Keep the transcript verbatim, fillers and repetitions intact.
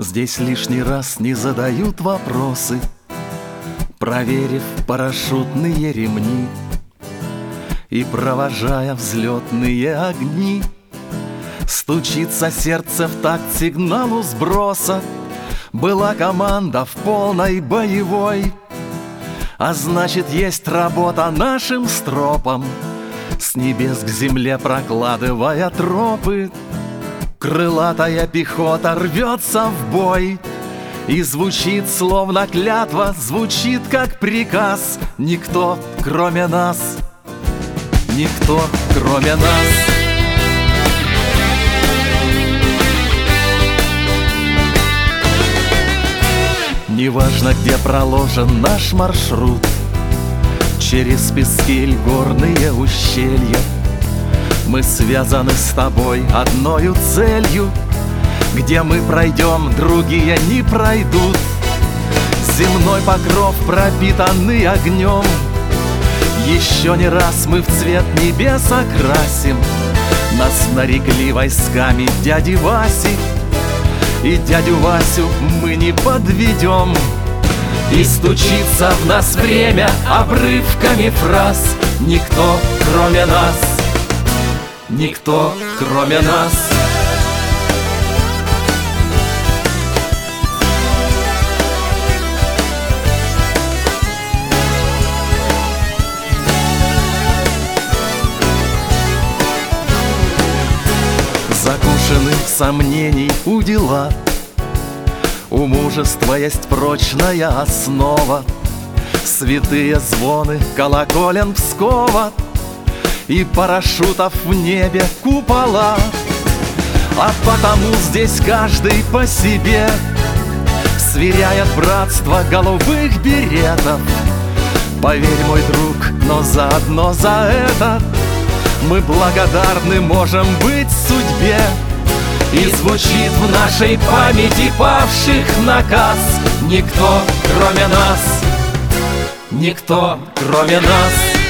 Здесь лишний раз не задают вопросы, проверив парашютные ремни и провожая взлетные огни. Стучится сердце в такт сигналу сброса. Была команда в полной боевой, а значит, есть работа нашим стропам, с небес к земле прокладывая тропы. Крылатая пехота рвется в бой, и звучит словно клятва, звучит как приказ. Никто, кроме нас, никто, кроме нас. Неважно, где проложен наш маршрут, через пески или горные ущелья, мы связаны с тобой одною целью. Где мы пройдем, другие не пройдут. Земной покров, пропитанный огнем, еще не раз мы в цвет небес окрасим. Нас нарекли войсками дяди Васи, и дядю Васю мы не подведем. И стучится в нас время обрывками фраз. Никто, кроме нас, никто, кроме нас. Закушенных сомнений удила, у мужества есть прочная основа. Святые звоны колоколен Пскова и парашютов в небе купола. А потому здесь каждый по себе сверяет братство голубых беретов. Поверь, мой друг, но заодно за это мы благодарны можем быть судьбе. И звучит в нашей памяти павших наказ. Никто, кроме нас, никто, кроме нас.